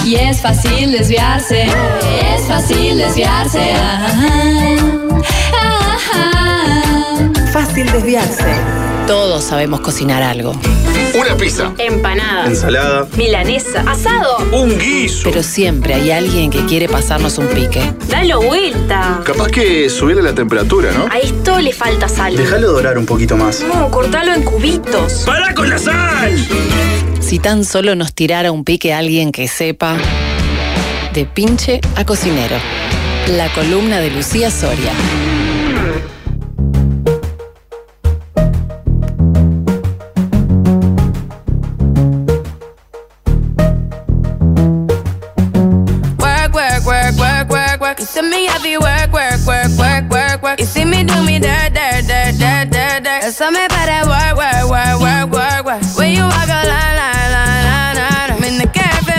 Y es fácil desviarse, es fácil desviarse. Fácil desviarse. Todos sabemos cocinar algo. Una pizza. Empanada. Ensalada. Milanesa. Asado. Un guiso. Pero siempre hay alguien que quiere pasarnos un pique. Dalo vuelta. Capaz que subirle la temperatura, ¿no? A esto le falta sal. Déjalo dorar un poquito más. No, cortalo en cubitos. ¡Pará con la sal! Si tan solo nos tirara un pique alguien que sepa. De pinche a cocinero. La columna de Lucía Soria. You see me heavy work. You see me do me dirt. Eso me para work. When you walk a line. Me the cafe,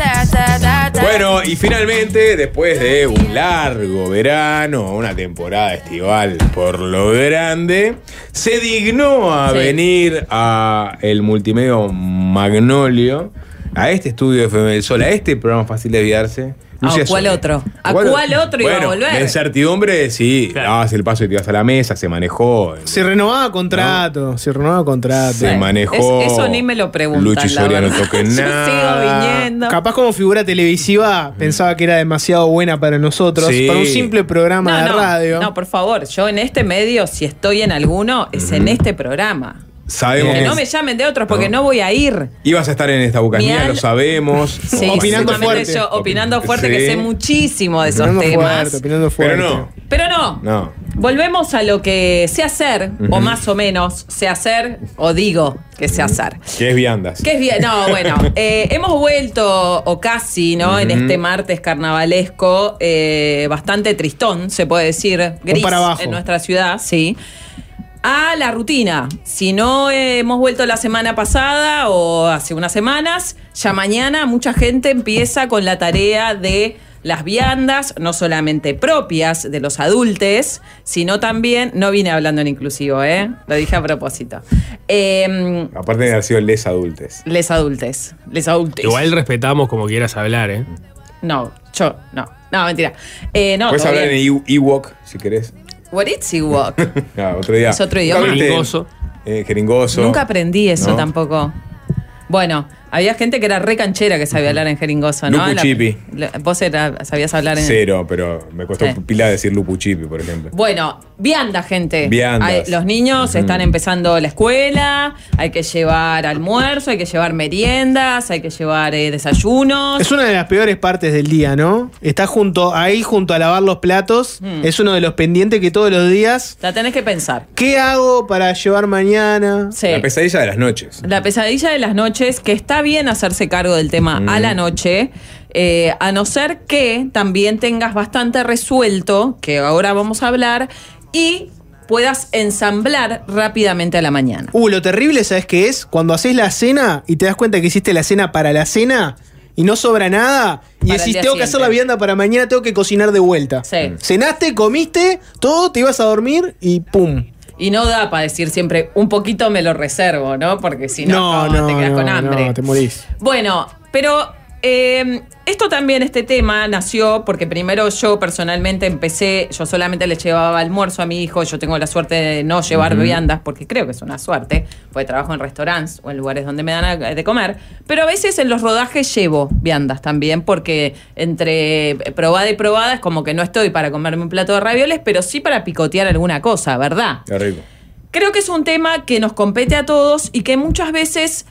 Bueno, y finalmente, después de un largo verano, una temporada estival por lo grande, se dignó a venir a el Multimedio Magnolio, a este estudio de FM del Sol, a este programa Fácil Desviarse. ¿A cuál otro? ¿A cuál otro iba a volver? La incertidumbre, sí, dabas el paso y te ibas a la mesa, se manejó. Se renovaba contrato, Se manejó. Eso ni me lo preguntan. Luchi Soria no toque nada. Yo sigo viniendo. Capaz como figura televisiva pensaba que era demasiado buena para nosotros, para un simple programa de radio. No, por favor, yo en este medio, si estoy en alguno, es en este programa. Sabemos que no me llamen de otros porque no voy a ir. Ibas a estar en esta bucanía, lo sabemos. Sí, opinando fuerte. Opinando fuerte, que sé muchísimo de esos temas. Opinando fuerte. Pero no. Volvemos a lo que sé hacer, o más o menos sé hacer, o digo que sé hacer. Que es viandas. No, bueno. Hemos vuelto, o casi, ¿no? En este martes carnavalesco, bastante tristón, se puede decir, gris en nuestra ciudad, sí. A la rutina. Si no hemos vuelto la semana pasada o hace unas semanas, ya mañana mucha gente empieza con la tarea de las viandas, no solamente propias de los adultes, sino también, no vine hablando en inclusivo, lo dije a propósito. Aparte de haber sido les adultes. Les adultes. Igual respetamos como quieras hablar, No, yo, no. No, mentira. Puedes hablar en Ewok, si querés. What is Ewok? Otro día. Es otro idioma. Jeringoso. Nunca aprendí eso tampoco. Bueno, había gente que era re canchera que sabía hablar en jeringoso, ¿no? Lupuchipi. Vos sabías hablar en... Cero, pero me costó pila decir lupuchipi, por ejemplo. Bueno, vianda, gente. Viandas. Los niños están empezando la escuela, hay que llevar almuerzo, hay que llevar meriendas, hay que llevar desayunos. Es una de las peores partes del día, ¿no? Está junto a lavar los platos. Es uno de los pendientes que todos los días... La tenés que pensar. ¿Qué hago para llevar mañana? Sí. La pesadilla de las noches. La pesadilla de las noches, que está bien hacerse cargo del tema a la noche, a no ser que también tengas bastante resuelto, que ahora vamos a hablar, y puedas ensamblar rápidamente a la mañana. Lo terrible, ¿sabes qué es? Cuando haces la cena y te das cuenta que hiciste la cena para la cena y no sobra nada, y decís, tengo que hacer la vianda para mañana, tengo que cocinar de vuelta. Sí. Cenaste, comiste, todo, te ibas a dormir y ¡pum! Y no da para decir siempre, un poquito me lo reservo, ¿no? Porque si no, te quedas con hambre. No, te morís. Bueno, pero esto también, este tema, nació porque primero yo personalmente empecé, yo solamente le llevaba almuerzo a mi hijo, yo tengo la suerte de no llevar viandas, porque creo que es una suerte, porque trabajo en restaurantes o en lugares donde me dan de comer, pero a veces en los rodajes llevo viandas también, porque entre probada y probada es como que no estoy para comerme un plato de ravioles, pero sí para picotear alguna cosa, ¿verdad? Qué rico. Creo que es un tema que nos compete a todos y que muchas veces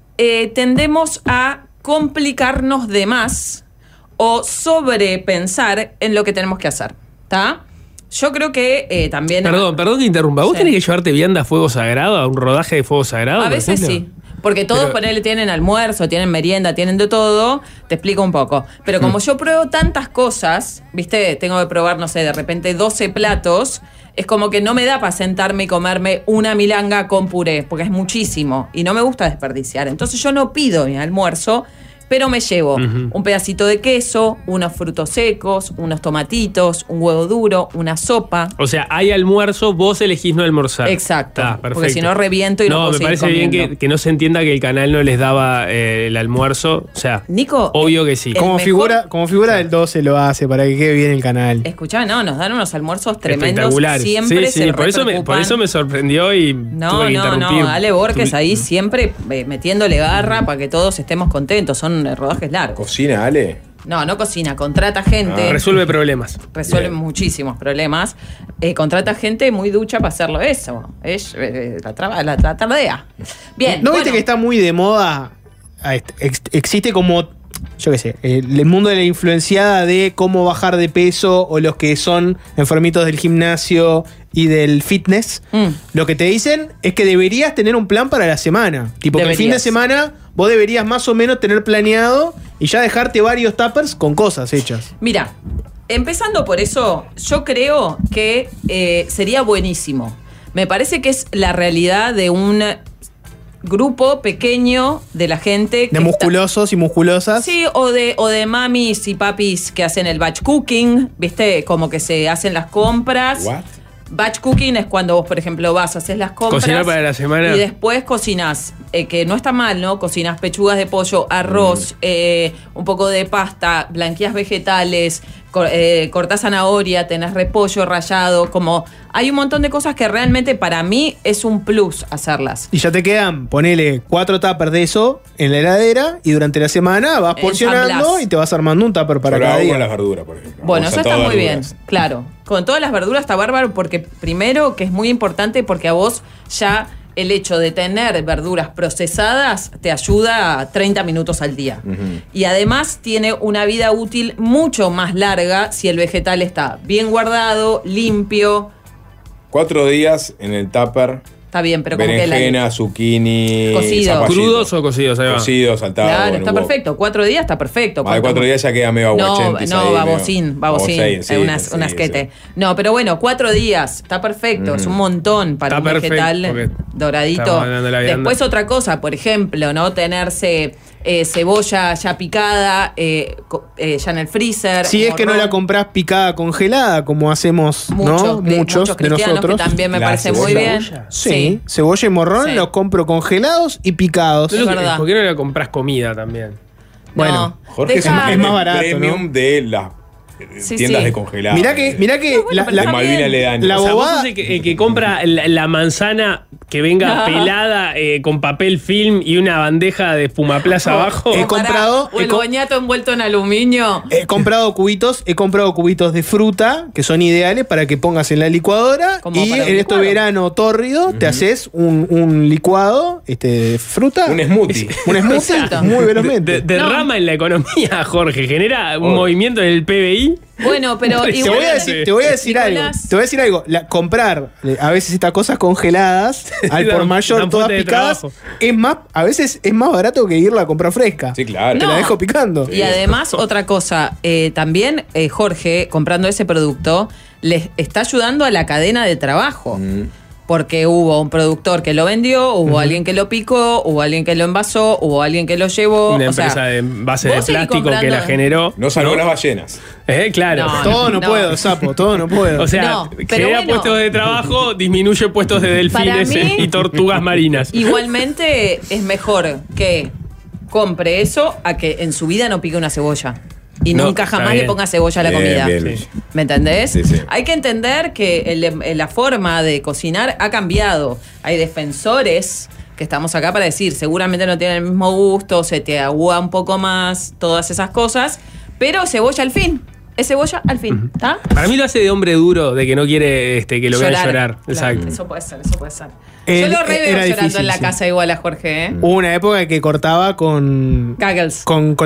tendemos a complicarnos de más o sobrepensar en lo que tenemos que hacer, ¿está? Yo creo que también... Perdón que interrumpa. ¿Vos tenés que llevarte vianda a fuego sagrado, a un rodaje de fuego sagrado? A veces sí. Porque todos tienen almuerzo, tienen merienda, tienen de todo. Te explico un poco. Pero como yo pruebo tantas cosas, ¿viste? Tengo que probar, no sé, de repente 12 platos. Es como que no me da para sentarme y comerme una milanga con puré, porque es muchísimo. Y no me gusta desperdiciar. Entonces yo no pido mi almuerzo pero me llevo un pedacito de queso, unos frutos secos, unos tomatitos, un huevo duro, una sopa. O sea, hay almuerzo, vos elegís no almorzar. Exacto. Perfecto. Porque si no reviento y no puedo me seguir parece comiendo. bien que no se entienda que el canal no les daba el almuerzo. O sea, Nico, obvio que sí. Como figura del 12 lo hace para que quede bien el canal. Escuchá, nos dan unos almuerzos tremendos. Espectaculares. Siempre sí, se por eso me sorprendió y tuve que interrumpir. Ale Borges ahí siempre metiéndole garra para que todos estemos contentos. Son rodajes largos. ¿Cocina, Ale? No cocina, contrata gente. Resuelve problemas. Resuelve muchísimos problemas. Contrata gente muy ducha para hacerlo eso. La tardea. Bien. ¿No viste que está muy de moda? Existe como, yo qué sé, el mundo de la influenciada de cómo bajar de peso o los que son enfermitos del gimnasio y del fitness. Lo que te dicen es que deberías tener un plan para la semana. Tipo que el fin de semana vos deberías más o menos tener planeado y ya dejarte varios tuppers con cosas hechas. Mira, empezando por eso, yo creo que sería buenísimo. Me parece que es la realidad de un grupo pequeño de la gente. De musculosos y musculosas. Sí, o de mamis y papis que hacen el batch cooking, ¿viste? Como que se hacen las compras. ¿What? Batch cooking es cuando vos, por ejemplo, haces las compras. Cocinar para la semana. Y después cocinás, que no está mal, ¿no? Cocinás pechugas de pollo, arroz, un poco de pasta, blanqueás vegetales, cortás zanahoria, tenés repollo rallado. Como hay un montón de cosas que realmente para mí es un plus hacerlas. Y ya te quedan, ponele 4 tuppers de eso en la heladera y durante la semana vas porcionando Ensamblás. y te vas armando un tupper para cada día. Con las verduras, por ejemplo. Bueno, eso está muy bien, verduras. claro. Con todas las verduras está bárbaro porque primero que es muy importante porque a vos ya el hecho de tener verduras procesadas te ayuda a 30 minutos al día. Y además tiene una vida útil mucho más larga si el vegetal está bien guardado, limpio. 4 días en el tupper. Está bien, pero como que berenjena, zucchini, Cocido. zapallito. ¿Crudos o cocidos? Ahí va. Cocidos, saltados. Claro, con está un huevo. perfecto. 4 días está perfecto. Más de 4 días ya queda medio aguachente. No, babosín. Un asquete. Sí. No, pero bueno, 4 días, está perfecto, es un montón para Está un perfecto, vegetal porque doradito. estamos hablando de la vianda. Después otra cosa, por ejemplo, ¿no? Tenerse cebolla ya picada, ya en el freezer. Si es que no la comprás picada congelada, como hacemos muchos de cristianos, nosotros. que también me La parece cebolla. muy bien. Sí, cebolla y morrón Sí. los compro congelados y picados. Es verdad. ¿Por qué no le compras comida también? Bueno, Jorge deja- es más barato, premium ¿no? de las Sí, tiendas sí. de congelado. Mirá que bueno, pero de está Malvina bien. Ledani. La O sea, vos bobada- sos el que compra la manzana que venga No. pelada con papel film y una bandeja de espumaplaza abajo. He comprado- O el boñato envuelto en aluminio. he comprado cubitos de fruta que son ideales para que pongas en la licuadora Como y para un en este licuado. verano tórrido te haces un licuado de fruta. Un smoothie. Un smoothie Exacto. muy velozmente. Derrama en la economía, Jorge. Genera un Oh. movimiento en el PBI. Bueno, pero Te igual. voy a decir Nicolás, algo. Comprar a veces estas cosas congeladas al por Dan- mayor, dan todas fuente de picadas, trabajo. a veces es más barato que irla a comprar fresca. Sí, claro. Te la dejo picando. Y además, otra cosa, también Jorge, comprando ese producto, les está ayudando a la cadena de trabajo. Porque hubo un productor que lo vendió, hubo alguien que lo picó, hubo alguien que lo envasó, hubo alguien que lo llevó. Una o sea, empresa de base de vos seguís plástico que la comprando- generó. No salvó las ballenas. Claro. No, Todo no no. puedo, sapo, todo no puedo. O sea, No, pero genera bueno. puestos de trabajo, disminuye puestos de delfines Para mí- y tortugas marinas. Igualmente es mejor que compre eso a que en su vida no pique una cebolla. Y No, nunca está jamás bien. le ponga cebolla a la Bien, comida. bien, Luis. ¿Me entendés? Sí, sí. Hay que entender que la forma de cocinar ha cambiado. Hay defensores que estamos acá para decir, seguramente no tienen el mismo gusto, se te agua un poco más, todas esas cosas, pero cebolla al fin. Es cebolla al fin, ¿está? Para mí lo hace de hombre duro, de que no quiere que lo vean llorar. Claro, Exacto. Eso puede ser, eso puede ser. Era Yo lo re veo llorando difícil, en la sí. casa igual a Jorge, ¿eh? Hubo una época que cortaba con Goggles. con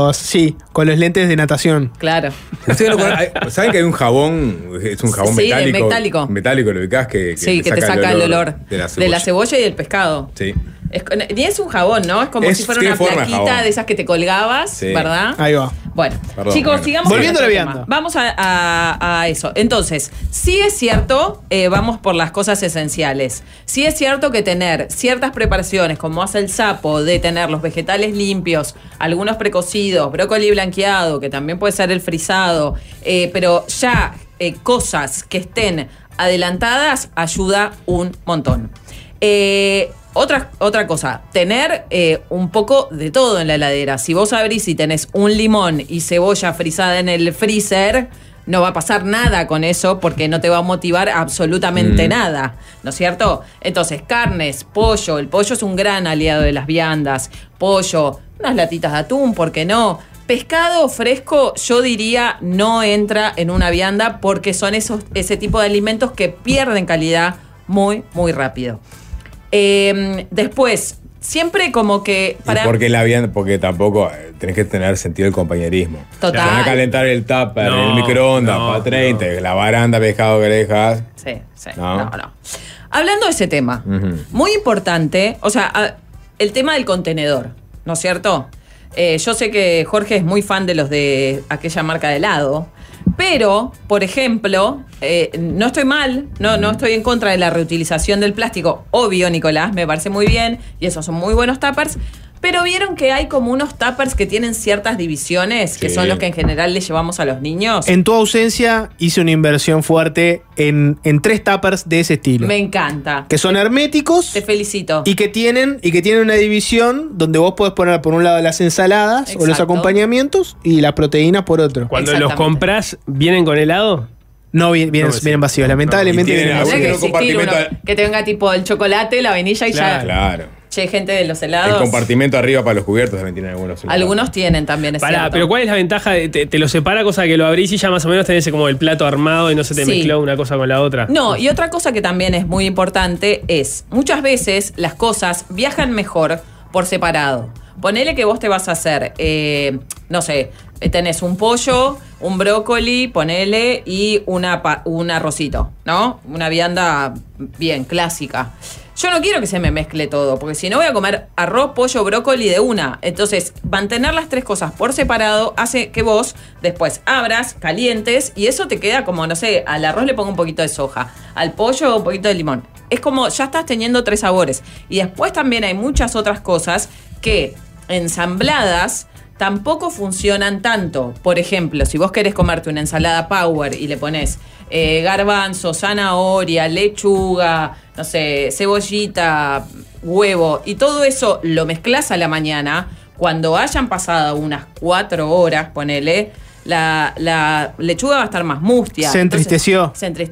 los lentes de natación. Claro. Estoy loco. ¿Saben que hay un jabón? Es un jabón Sí, de metálico. metálico. Metálico, lo ubicás que Sí, que te saca el olor de la cebolla y del pescado. Sí. Ni es un jabón, ¿no? Es como si fuera una plaquita de esas que te colgabas, ¿verdad? Ahí va. Bueno, Perdón, chicos, sigamos volviendo con a la nuestro vianda. tema. Vamos a eso. Entonces, sí es cierto, vamos por las cosas esenciales. Sí es cierto que tener ciertas preparaciones, como hace el sapo, de tener los vegetales limpios, algunos precocidos, brócoli blanqueado, que también puede ser el frisado, pero ya cosas que estén adelantadas ayuda un montón. Otra cosa, tener un poco de todo en la heladera. Si vos abrís y tenés un limón y cebolla frisada en el freezer, no va a pasar nada con eso porque no te va a motivar absolutamente nada, ¿no es cierto? Entonces, carnes, pollo. El pollo es un gran aliado de las viandas. Pollo, unas latitas de atún, ¿por qué no? Pescado fresco, yo diría, no entra en una vianda porque son ese tipo de alimentos que pierden calidad muy, muy rápido. Después, siempre como que... Porque tampoco tenés que tener sentido del compañerismo. Total. Te van a calentar el tupper en el microondas para 30, la baranda pescado que le dejas. Sí. No. Hablando de ese tema, muy importante, o sea, el tema del contenedor, ¿no es cierto? Yo sé que Jorge es muy fan de los de aquella marca de helado, pero, por ejemplo, no estoy mal, no estoy en contra de la reutilización del plástico. Obvio, Nicolás, me parece muy bien y esos son muy buenos tuppers. Pero vieron que hay como unos tuppers que tienen ciertas divisiones, que son los que en general le llevamos a los niños. En tu ausencia hice una inversión fuerte en 3 tuppers de ese estilo. Me encanta. Que son herméticos. Te felicito. Y que tienen una división donde vos podés poner por un lado las ensaladas o los acompañamientos y las proteínas por otro. Cuando los compras, ¿vienen con helado? No, vienen vacíos. Lamentablemente vienen vacíos. Que tenga tipo el chocolate, la vainilla y ya. Claro. Che, gente de los helados. El compartimento arriba para los cubiertos también tienen algunos. Algunos tienen también, es cierto. Pero ¿cuál es la ventaja? Te lo separa, cosa que lo abrís y ya más o menos tenés como el plato armado y no se te mezcló una cosa con la otra. No, y otra cosa que también es muy importante es, muchas veces las cosas viajan mejor por separado. Ponele que vos te vas a hacer, no sé, tenés un pollo, un brócoli, ponele, y un arrocito, ¿no? Una vianda bien clásica. Yo no quiero que se me mezcle todo, porque si no voy a comer arroz, pollo, brócoli de una. Entonces, mantener las 3 cosas por separado hace que vos después abras, calientes, y eso te queda como, no sé, al arroz le pongo un poquito de soja, al pollo un poquito de limón. Es como, ya estás teniendo 3 sabores. Y después también hay muchas otras cosas que ensambladas tampoco funcionan tanto. Por ejemplo, si vos querés comerte una ensalada power y le pones garbanzo, zanahoria, lechuga, no sé, cebollita, huevo, y todo eso lo mezclás a la mañana, cuando hayan pasado unas 4 horas, ponele, la lechuga va a estar más mustia. Se entristeció.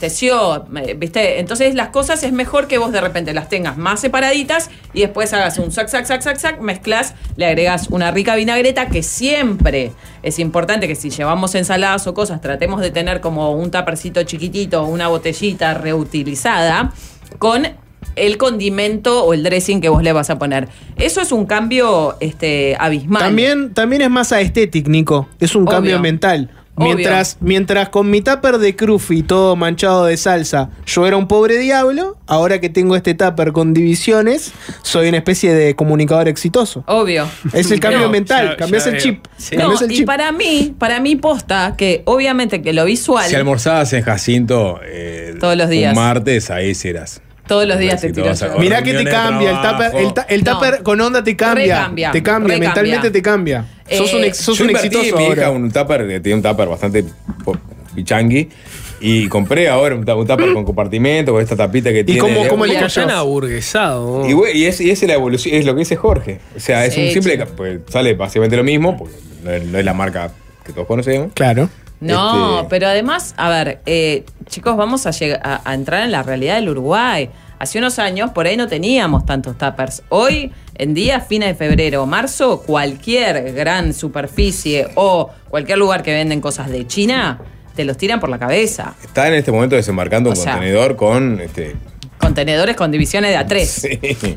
¿viste? Entonces las cosas es mejor que vos de repente las tengas más separaditas y después hagas un sac, mezclas, le agregas una rica vinagreta, que siempre es importante que si llevamos ensaladas o cosas, tratemos de tener como un tapercito chiquitito, una botellita reutilizada con el condimento o el dressing que vos le vas a poner. Eso es un cambio abismal. También es más aesthetic, Nico. Es un cambio mental. Mientras con mi tupper de crufi todo manchado de salsa, yo era un pobre diablo, ahora que tengo este tupper con divisiones, soy una especie de comunicador exitoso. Obvio. Es el cambio mental, cambiás el chip. Sí. Y para mí posta, que obviamente que lo visual... Si almorzabas en Jacinto todos los días, un martes, ahí serás. Todos los días te tiras. Mirá que te cambia, el tupper con onda te cambia. Te cambia, mentalmente te cambia. Sos un exitoso mi ahora. hija tiene un tupper bastante pichangui. Y compré ahora un tupper con compartimento, con esta tapita que tiene. ¿Y cómo le cayó? Aburguesado. Y es la evolución, es lo que dice Jorge. O sea, es un simple. Pues sale básicamente lo mismo, porque no es la marca que todos conocemos. Claro. No, pero además, a ver, chicos, vamos a entrar en la realidad del Uruguay. Hace unos años por ahí no teníamos tantos tuppers. Hoy en día, fines de febrero o marzo, cualquier gran superficie o cualquier lugar que venden cosas de China, te los tiran por la cabeza. Está en este momento desembarcando un contenedor con... Contenedores con divisiones de A3. Sí.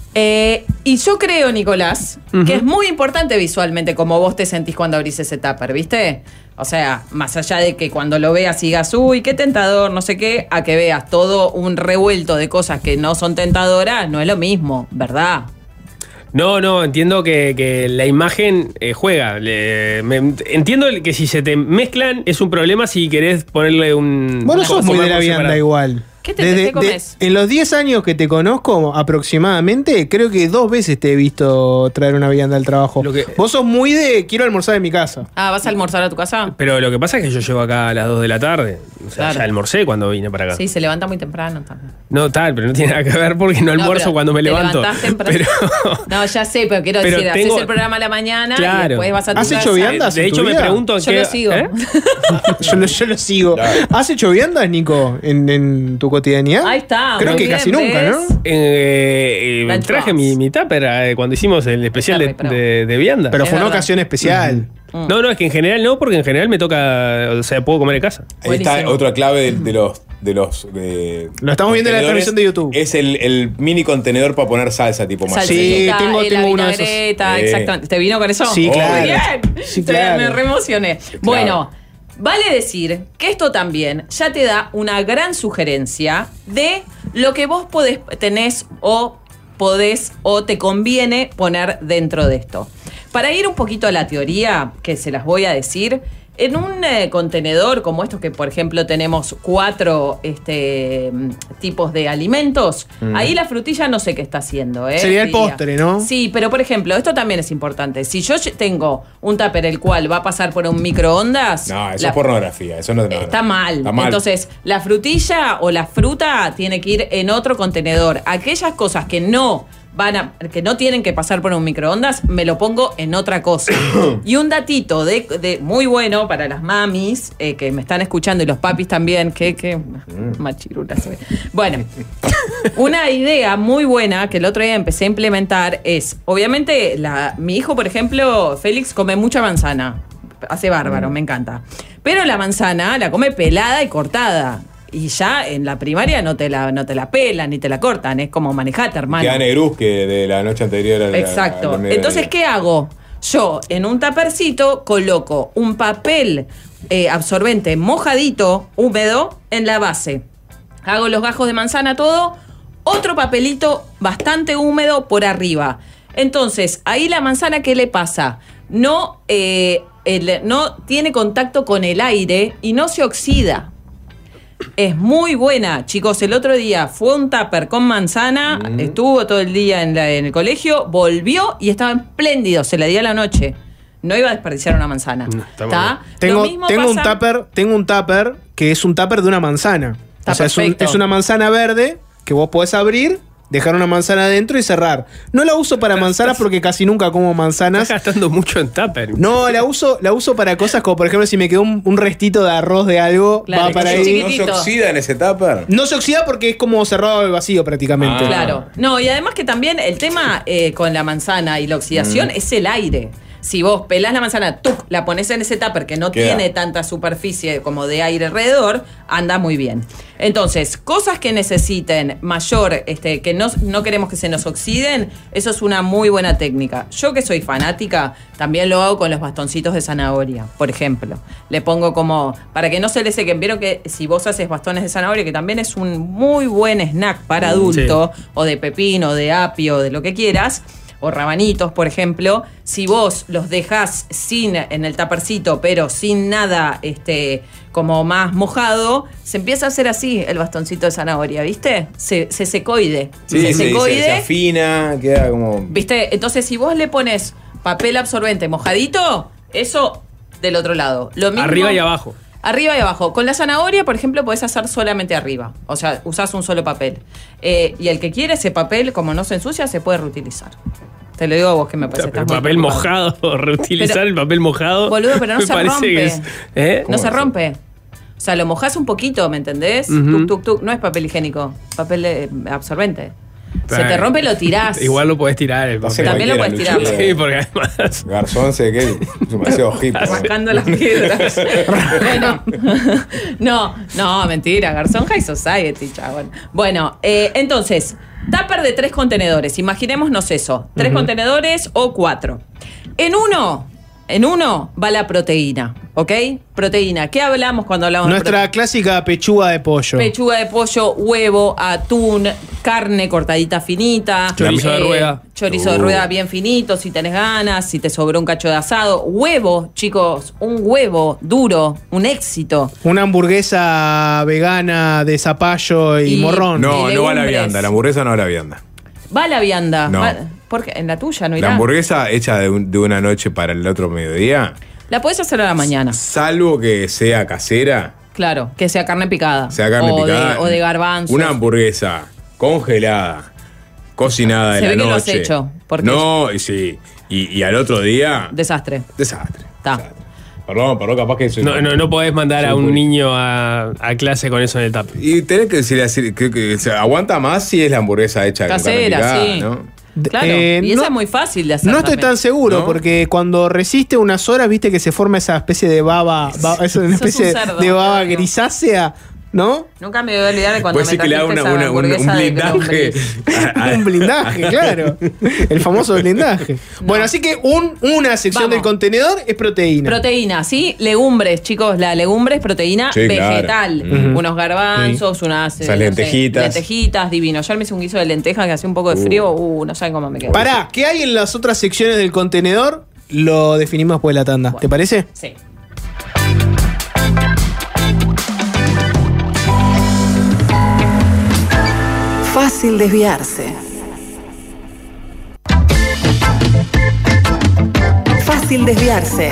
Y yo creo, Nicolás, que es muy importante visualmente cómo vos te sentís cuando abrís ese tupper, ¿viste? O sea, más allá de que cuando lo veas y digas, uy, qué tentador, no sé qué, a que veas todo un revuelto de cosas que no son tentadoras, no es lo mismo, ¿verdad? No, entiendo que la imagen juega. Entiendo que si se te mezclan es un problema si querés ponerle un... Bueno, sos muy de la vianda igual. ¿Qué comes? En los 10 años que te conozco, aproximadamente, creo que 2 veces te he visto traer una vianda al trabajo. Vos sos muy de quiero almorzar en mi casa. Ah, ¿vas a almorzar a tu casa? Pero lo que pasa es que yo llego acá a las 2 de la tarde. O sea, Claro. ya almorcé cuando vine para acá. Sí, se levanta muy temprano también. No, tal, pero no tiene nada que ver porque no almuerzo pero cuando me te levanto. levantás temprano. No, ya sé, pero quiero decir, haces el programa a la mañana y después vas a tu ¿Has casa. hecho viandas? De hecho, me pregunto Yo lo sigo. Yo lo sigo. Claro. ¿Has hecho viandas, Nico, en tu cotidianidad? Ahí está. Creo muy que bien, casi nunca, ¿ves? ¿no? Traje mi tupper cuando hicimos el especial de vianda. Pero fue una ocasión especial. No, es que en general no, porque en general me toca, o sea, puedo comer en casa. Ahí está otra clave de los Lo estamos viendo en la transmisión de YouTube. Es el mini contenedor para poner salsa tipo más. Sí, tengo uno de esos. Exactamente. ¿Te vino con eso? Sí, claro. Bien. Sí, claro. Me reemocioné. Bueno, vale decir que esto también ya te da una gran sugerencia de lo que vos tenés o podés o te conviene poner dentro de esto. Para ir un poquito a la teoría, que se las voy a decir, en un contenedor como estos que, por ejemplo, tenemos 4 tipos de alimentos, ahí la frutilla no sé qué está haciendo. Sería el postre, ¿no? Sí, pero por ejemplo, esto también es importante. Si yo tengo un tupper el cual va a pasar por un microondas... No, eso es pornografía. Eso no, Está mal. Está mal. Entonces, la frutilla o la fruta tiene que ir en otro contenedor. Aquellas cosas que no tienen que pasar por un microondas, me lo pongo en otra cosa. Y un datito de muy bueno para las mamis que me están escuchando y los papis también, que machirulas soy. Bueno, una idea muy buena que el otro día empecé a implementar es, obviamente, mi hijo, por ejemplo, Félix, come mucha manzana. Hace bárbaro, me encanta. Pero la manzana la come pelada y cortada. Y ya en la primaria no te la pelan ni te la cortan. Es como manejate, hermano. Queda negruzque de la noche anterior a la... Exacto. Entonces, ¿qué hago? Yo en un tapercito coloco un papel absorbente mojadito, húmedo, en la base. Hago los gajos de manzana, todo. Otro papelito bastante húmedo por arriba. Entonces, ahí la manzana, ¿qué le pasa? No tiene contacto con el aire y no se oxida. Es muy buena, chicos. El otro día fue un tupper con manzana, estuvo todo el día en el colegio, volvió y estaba espléndido, se la di a la noche. No iba a desperdiciar una manzana. ¿Está? Tengo un tupper que es un tupper de una manzana. O sea, es una manzana verde que vos podés abrir, dejar una manzana adentro y cerrar. No la uso para manzanas porque casi nunca como manzanas. Estás gastando mucho en tupper. No, la uso para cosas como, por ejemplo, si me quedó un restito de arroz de algo, claro, va para ahí. ¿No se oxida en ese tupper? No se oxida porque es como cerrado al vacío prácticamente. Claro. No, y además que también el tema con la manzana y la oxidación es el aire. Si vos pelás la manzana, la pones en ese tupper que no tiene tanta superficie como de aire alrededor, anda muy bien. Entonces, cosas que necesiten mayor, que no queremos que se nos oxiden, eso es una muy buena técnica. Yo que soy fanática, también lo hago con los bastoncitos de zanahoria, por ejemplo. Le pongo como, para que no se le sequen. Vieron que si vos haces bastones de zanahoria, que también es un muy buen snack para adulto, o de pepino, de apio, de lo que quieras, o rabanitos, por ejemplo, si vos los dejás en el tapercito, pero sin nada como más mojado, se empieza a hacer así el bastoncito de zanahoria, ¿viste? Se secoide. Sí, se afina, queda como... ¿Viste? Entonces, si vos le pones papel absorbente mojadito, eso del otro lado. Lo mismo, arriba y abajo. Arriba y abajo. Con la zanahoria, por ejemplo, podés hacer solamente arriba. O sea, usás un solo papel. Y el que quiere ese papel, como no se ensucia, se puede reutilizar. Te lo digo a vos que me parece. El papel mojado, reutilizar el papel mojado. Boludo, pero no se rompe. No se así? rompe. O sea, lo mojás un poquito, ¿me entendés? No es papel higiénico, papel absorbente. Se te rompe, lo tirás. Igual lo podés tirar el papel. También lo podés tirar. Sí, porque además... Garzón se que es demasiado hippie. Rascando las piedras. Bueno, no, mentira. Garzón High Society, chabón. Bueno, entonces, tupper de 3 contenedores. Imaginémonos eso. 3 contenedores o 4. En uno En uno va la proteína, ¿ok? Proteína. ¿Qué hablamos cuando hablamos de proteína? Nuestra clásica pechuga de pollo. Pechuga de pollo, huevo, atún, carne cortadita finita. Chorizo de rueda. Chorizo de rueda bien finito, si tenés ganas, si te sobró un cacho de asado. Huevo, chicos, un huevo duro, un éxito. Una hamburguesa vegana de zapallo y morrón. No, Y no va a la legumbres. vianda. La hamburguesa no va a la vianda. Va la vianda. No. Porque en la tuya no irá. La hamburguesa hecha de una noche para el otro mediodía, La podés hacer a la mañana. salvo que sea casera, Claro, que sea carne picada. sea carne o picada. O de garbanzos. Una hamburguesa congelada, cocinada de Se la ve que noche. lo has hecho, porque- No, y sí. Y al otro día, Desastre. desastre. Está. Desastre. Perdón, capaz que soy. No podés mandar a Soy un puri. niño a clase con eso en el tupper. Y tenés que decir que se aguanta más si es la hamburguesa hecha con carne Casera, picada, sí. ¿no? Claro, y esa no- es muy fácil de hacer. No estoy también. tan seguro, ¿No? porque cuando resiste unas horas, viste que se forma esa especie de baba, es una Sos un especie cerdo, de baba te digo. grisácea, ¿no? Nunca me voy a olvidar de cuando Puede me ser que le haga trajiste un esa hamburguesa de blindaje. lombriz. Un blindaje, claro. El famoso blindaje. Bueno, así que una sección Vamos. del contenedor es proteína. Proteína, ¿sí? Legumbres, chicos. La legumbre es proteína Sí, claro. vegetal. Ujú. Unos garbanzos, unas Esas lentejitas. lentejitas, divino. Ayer me hice un guiso de lentejas que hacía un poco de frío. No saben cómo me quedó. Pará, ¿qué hay en las otras secciones del contenedor? Lo definimos después de la tanda. ¿Te parece? Sí. Fácil desviarse. Fácil desviarse.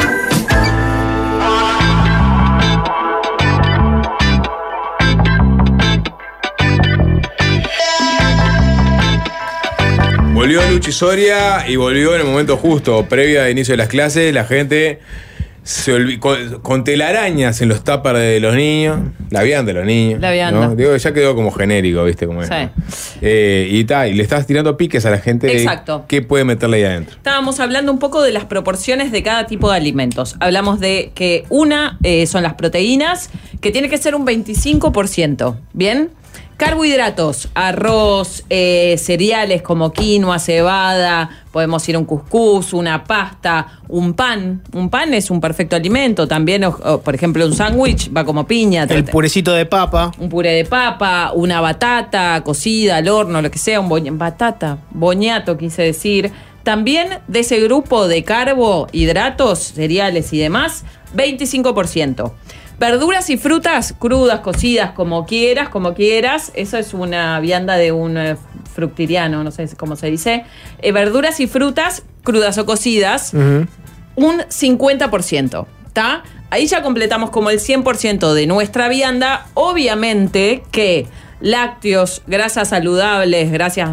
Volvió Luchi Soria y volvió en el momento justo, previa al inicio de las clases. La gente se con telarañas en los tuppers de los niños, la vianda de los niños. La vianda. ¿no? Digo, ya quedó como genérico, ¿viste? Como Sí. y le estás tirando piques a la gente. Exacto. ¿Qué puede meterle ahí adentro? Estábamos hablando un poco de las proporciones de cada tipo de alimentos. Hablamos de que una son las proteínas, que tiene que ser un 25%. ¿Bien? Carbohidratos, arroz, cereales como quinoa, cebada, podemos ir a un cuscús, una pasta, un pan. Un pan es un perfecto alimento. También, por ejemplo, un sándwich va como piña. El purecito de papa. Un puré de papa, una batata cocida al horno, lo que sea, batata, boñato quise decir. También de ese grupo de carbohidratos, cereales y demás, 25%. Verduras y frutas crudas, cocidas, como quieras. Eso es una vianda de un fructiriano, no sé cómo se dice. Verduras y frutas crudas o cocidas, un 50%. ¿Está? Ahí ya completamos como el 100% de nuestra vianda. Obviamente que lácteos, grasas saludables, gracias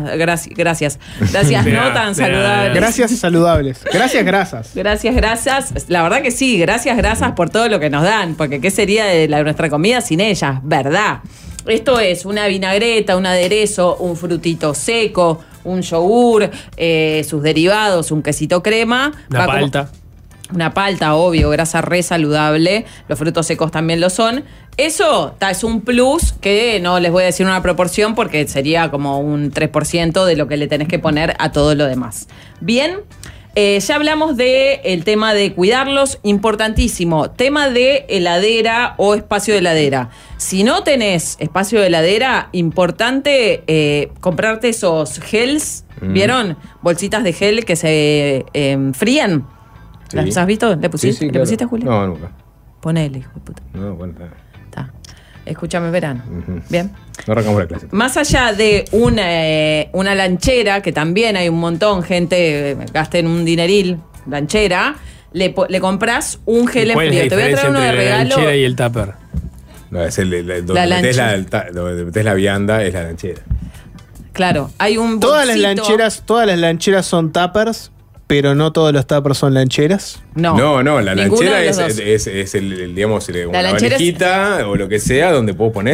no tan saludables. Gracias saludables. Gracias grasas. Gracias grasas. La verdad que sí, gracias grasas por todo lo que nos dan, porque ¿qué sería de nuestra comida sin ellas? ¿Verdad? Esto es una vinagreta, un aderezo, un frutito seco, un yogur, sus derivados, un quesito crema. Una palta. Una palta, obvio, grasa re saludable. Los frutos secos también lo son. Eso es un plus que no les voy a decir una proporción porque sería como un 3% de lo que le tenés que poner a todo lo demás. Bien, ya hablamos del tema de cuidarlos, importantísimo. Tema de heladera o espacio de heladera. Si no tenés espacio de heladera, importante comprarte esos gels, ¿vieron? Bolsitas de gel que se enfrían. Sí. ¿Las has visto? ¿Le pusiste, Sí, ¿Le claro. pusiste, Julio? No, nunca. Ponele, hijo de puta. No, bueno, Está. Escúchame, verano. Bien. no arrancamos la clase. Más allá de una lanchera, que también hay un montón, gente, gasten un dineril, lanchera, le compras un gel en ¿Cuál es la frío. Te voy a traer uno de diferencia entre la regalo. lanchera y el tupper? No, es donde La donde metés la vianda, es la lanchera. Claro, hay un Todas las bolsito. lancheras son tuppers, pero no todos los tuppers son lancheras. No, la ninguno lanchera de los dos. es el digamos, una lanchera es- valijita o lo que sea donde vos ponés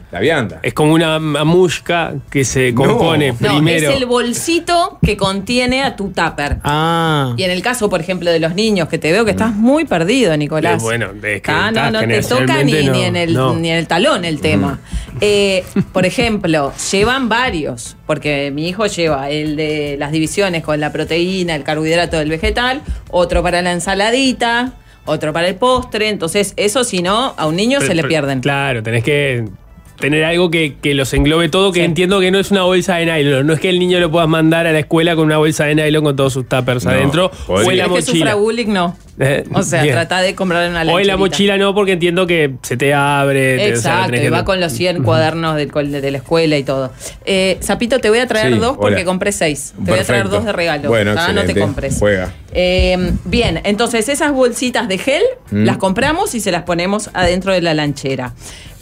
La vianda. Es como una mamushka que se compone primero. No, es el bolsito que contiene a tu tupper. Y en el caso, por ejemplo, de los niños, que te veo que estás muy perdido, Nicolás. Bueno, es que no te toca ni en el talón el tema. Por ejemplo, llevan varios, porque mi hijo lleva el de las divisiones con la proteína, el carbohidrato del vegetal, otro para la ensaladita, otro para el postre. Entonces, eso si no, a un niño se le pierden. Claro, tenés que tener algo que los englobe todo, que entiendo que no es una bolsa de nylon. No es que el niño lo puedas mandar a la escuela con una bolsa de nylon con todos sus tuppers adentro. O en la mochila. Que sufra bullying, no. O sea, trata de comprar una lancherita. O en la mochila no, porque entiendo que se te abre. Exacto, y va con los 100 cuadernos de la escuela y todo. Zapito, te voy a traer 2 porque compré 6. Te voy a traer 2 de regalo. Bueno, no te compres. Juega. Bien, entonces esas bolsitas de gel las compramos y se las ponemos adentro de la lanchera.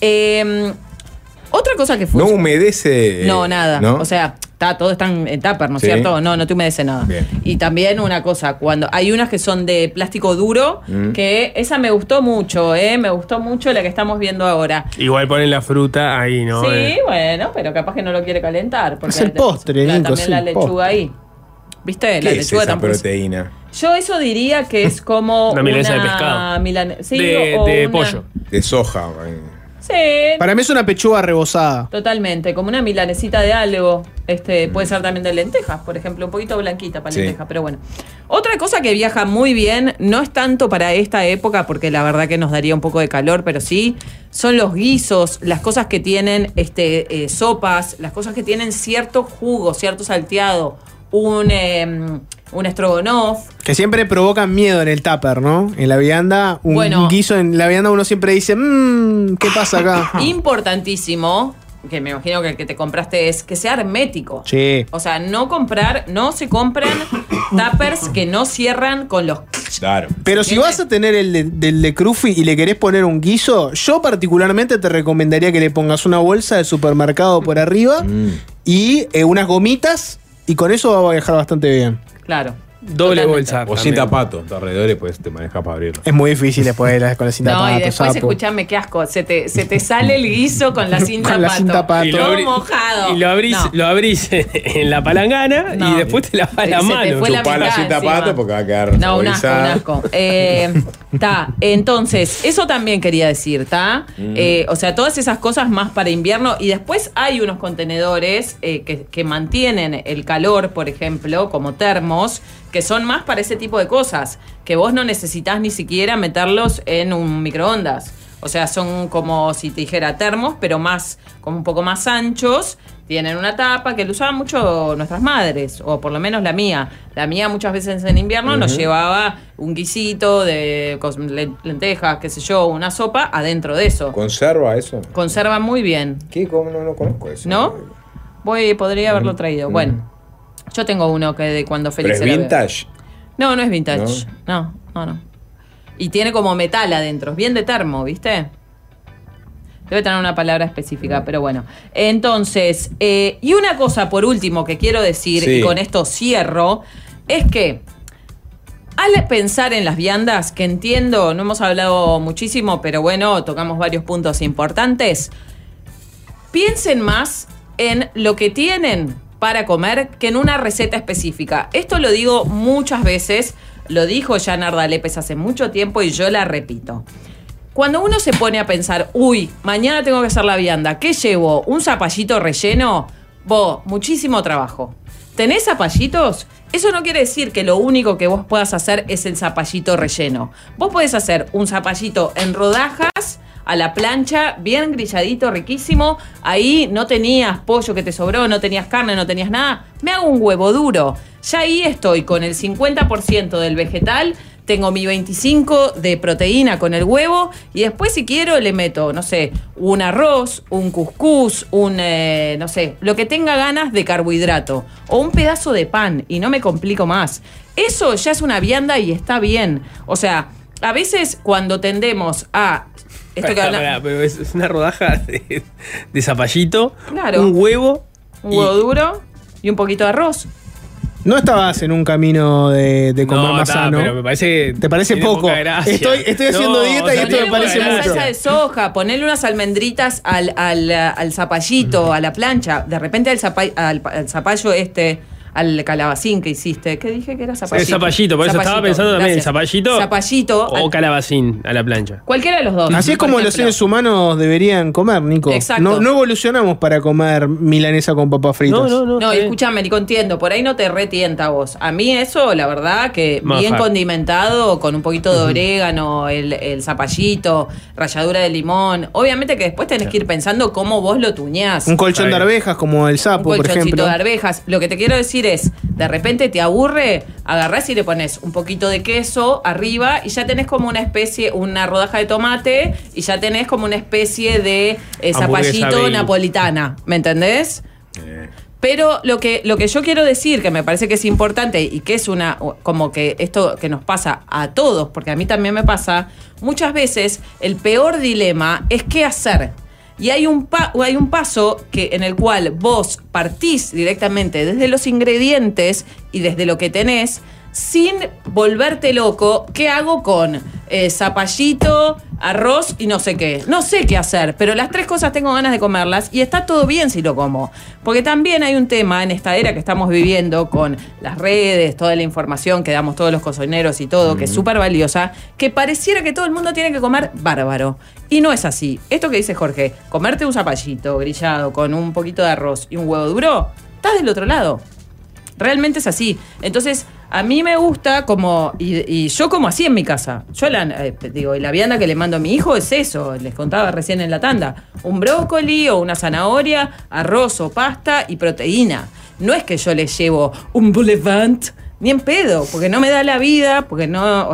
Otra cosa que funciona. No humedece. No, nada. ¿no? O sea, todo está en tupper, ¿no es cierto? No te humedece nada. Bien. Y también una cosa, cuando hay unas que son de plástico duro, que esa me gustó mucho, me gustó mucho la que estamos viendo ahora. Igual ponen la fruta ahí, ¿no? Sí, bueno, pero capaz que no lo quiere calentar. Porque es el postre, Nico. También la lechuga ahí. ¿Viste? La ¿Qué lechuga es esa proteína? Yo eso diría que es como una milanesa de pescado. De pollo. De soja. Sí. Para mí es una pechuga rebozada. Totalmente, como una milanesita de algo. Puede ser también de lentejas, por ejemplo, un poquito blanquita para lentejas, pero bueno. Otra cosa que viaja muy bien, no es tanto para esta época, porque la verdad que nos daría un poco de calor, pero sí, son los guisos, las cosas que tienen sopas, las cosas que tienen cierto jugo, cierto salteado, un estrogonoff. Que siempre provocan miedo en el tupper, ¿no? En la vianda, un guiso en la vianda uno siempre dice, ¿qué pasa acá? Importantísimo, que me imagino que el que te compraste es que sea hermético. Sí. O sea, no se compran tuppers que no cierran con los... Claro. Pero si vas a tener el de Crufi y le querés poner un guiso, yo particularmente te recomendaría que le pongas una bolsa de supermercado por arriba y unas gomitas, y con eso va a viajar bastante bien. Claro. Doble bolsa. O sin tapato. De alrededor pues te manejas para abrirlo. Es muy difícil después con la cinta tapato. No, y después, escuchame, qué asco. Se te sale el guiso con la cinta tapato. Y todo mojado. Y lo abrís en la palangana y después te lavas la mano. Chupás la cinta tapato porque va a quedar un asco. Entonces, eso también quería decir, ¿está? O sea, todas esas cosas más para invierno. Y después hay unos contenedores que mantienen el calor, por ejemplo, como termos, que son más para ese tipo de cosas, que vos no necesitás ni siquiera meterlos en un microondas. O sea, son como si te dijera termos, pero como un poco más anchos. Tienen una tapa que lo usaban mucho nuestras madres, o por lo menos la mía. La mía muchas veces en invierno nos llevaba un guisito de lentejas, qué sé yo, una sopa adentro de eso. ¿Conserva eso? Conserva muy bien. ¿Qué? ¿Cómo no conozco eso? ¿No? Podría haberlo traído. Bueno, yo tengo uno que de cuando Félix ¿Pero es vintage? No es vintage. No. Y tiene como metal adentro. Es bien de termo, ¿viste? Debe tener una palabra específica, pero bueno. Entonces, y una cosa por último que quiero decir, y con esto cierro, es que al pensar en las viandas, que entiendo, no hemos hablado muchísimo, pero bueno, tocamos varios puntos importantes, piensen más en lo que tienen para comer que en una receta específica. Esto lo digo muchas veces, lo dijo ya Narda Lépez hace mucho tiempo y yo la repito. Cuando uno se pone a pensar, mañana tengo que hacer la vianda, ¿qué llevo? ¿Un zapallito relleno? Muchísimo trabajo. ¿Tenés zapallitos? Eso no quiere decir que lo único que vos puedas hacer es el zapallito relleno. Vos podés hacer un zapallito en rodajas, a la plancha, bien grilladito, riquísimo. Ahí no tenías pollo que te sobró, no tenías carne, no tenías nada. Me hago un huevo duro. Ya ahí estoy con el 50% del vegetal. Tengo mi 25 de proteína con el huevo. Y después, si quiero, le meto, no sé, un arroz, un cuscús, no sé, lo que tenga ganas de carbohidrato. O un pedazo de pan. Y no me complico más. Eso ya es una vianda y está bien. O sea, a veces cuando tendemos a... Pero es una rodaja de zapallito, claro, un huevo duro y un poquito de arroz. No estabas en un camino de comer más sano. Pero me parece. ¿Te parece poco? Estoy haciendo dieta y esto me parece mucho. Una salsa de soja, ponerle unas almendritas al zapallito, a la plancha. De repente al zapallo al calabacín que hiciste. ¿Qué dije que era zapallito? El zapallito, por eso estaba pensando también en zapallito o calabacín a la plancha. Cualquiera de los dos. Así es como los seres humanos deberían comer, Nico. Exacto. No evolucionamos para comer milanesa con papas fritas. No, escúchame, Nico, entiendo. Por ahí no te retienta vos. A mí eso, la verdad, que bien condimentado, con un poquito de orégano, el zapallito, ralladura de limón. Obviamente que después tenés que ir pensando cómo vos lo tuñás. Un colchón de arvejas como el sapo, por ejemplo. Un colchoncito de arvejas. Lo que te quiero decir es, de repente te aburre, agarrás y le pones un poquito de queso arriba y ya tenés como una rodaja de tomate y ya tenés como una especie de zapallito napolitana, ¿me entendés? Pero lo que yo quiero decir, que me parece que es importante y que es como que esto que nos pasa a todos, porque a mí también me pasa, muchas veces el peor dilema es qué hacer. Y hay un paso en el cual vos partís directamente desde los ingredientes y desde lo que tenés, sin volverte loco. ¿Qué hago con zapallito, arroz y no sé qué? No sé qué hacer, pero las tres cosas tengo ganas de comerlas y está todo bien si lo como. Porque también hay un tema en esta era que estamos viviendo con las redes, toda la información que damos todos los cocineros y todo, que es súper valiosa, que pareciera que todo el mundo tiene que comer bárbaro. Y no es así. Esto que dice Jorge, comerte un zapallito grillado con un poquito de arroz y un huevo duro, estás del otro lado. Realmente es así. Entonces, a mí me gusta y yo como así en mi casa. Yo y la vianda que le mando a mi hijo es eso, les contaba recién en la tanda. Un brócoli o una zanahoria, arroz o pasta y proteína. No es que yo le llevo un boulevard, ni en pedo, porque no me da la vida, porque no,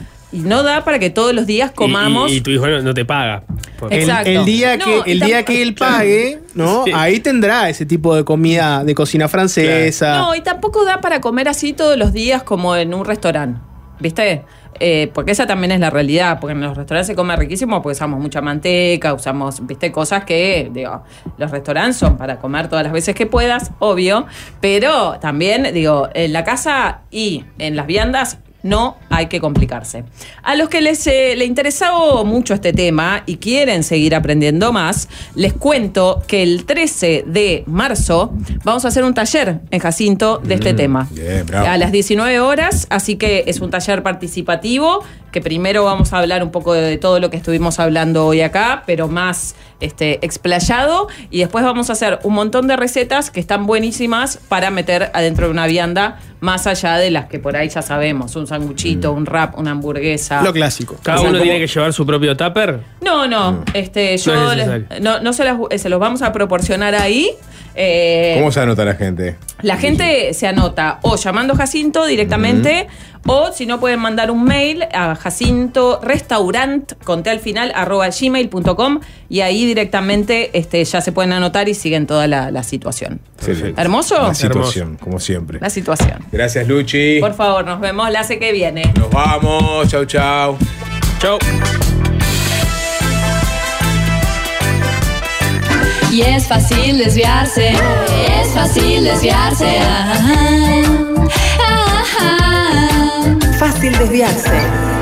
y no da para que todos los días comamos. Y tu hijo no te paga. Exacto. El día que él pague, ¿no? Sí. Ahí tendrá ese tipo de comida de cocina francesa. Claro. No, y tampoco da para comer así todos los días como en un restaurante, ¿viste? Porque esa también es la realidad, porque en los restaurantes se come riquísimo porque usamos mucha manteca, usamos, ¿viste? Cosas que, los restaurantes son para comer todas las veces que puedas, obvio, pero también, en la casa y en las viandas no hay que complicarse. A los que le interesaba mucho este tema y quieren seguir aprendiendo más, les cuento que el 13 de marzo vamos a hacer un taller en Jacinto de este tema. Bien, bravo. A las 19 horas, así que es un taller participativo, que primero vamos a hablar un poco de todo lo que estuvimos hablando hoy acá, pero más explayado, y después vamos a hacer un montón de recetas que están buenísimas para meter adentro de una vianda, más allá de las que por ahí ya sabemos, un sanguchito, un wrap, una hamburguesa. Lo clásico. ¿Cada uno tiene que llevar su propio tupper? No. Yo se los vamos a proporcionar ahí. ¿Cómo se anota la gente? La gente se anota o llamando a Jacinto directamente, o si no pueden mandar un mail a jacintorestaurant @gmail.com, y ahí directamente ya se pueden anotar y siguen toda la situación. Perfecto. ¿Hermoso? La situación, como siempre. La situación. Gracias, Luchi. Por favor, nos vemos la que viene. Nos vamos. Chau, chau. Chau. Y es fácil desviarse, es fácil desviarse. Fácil desviarse.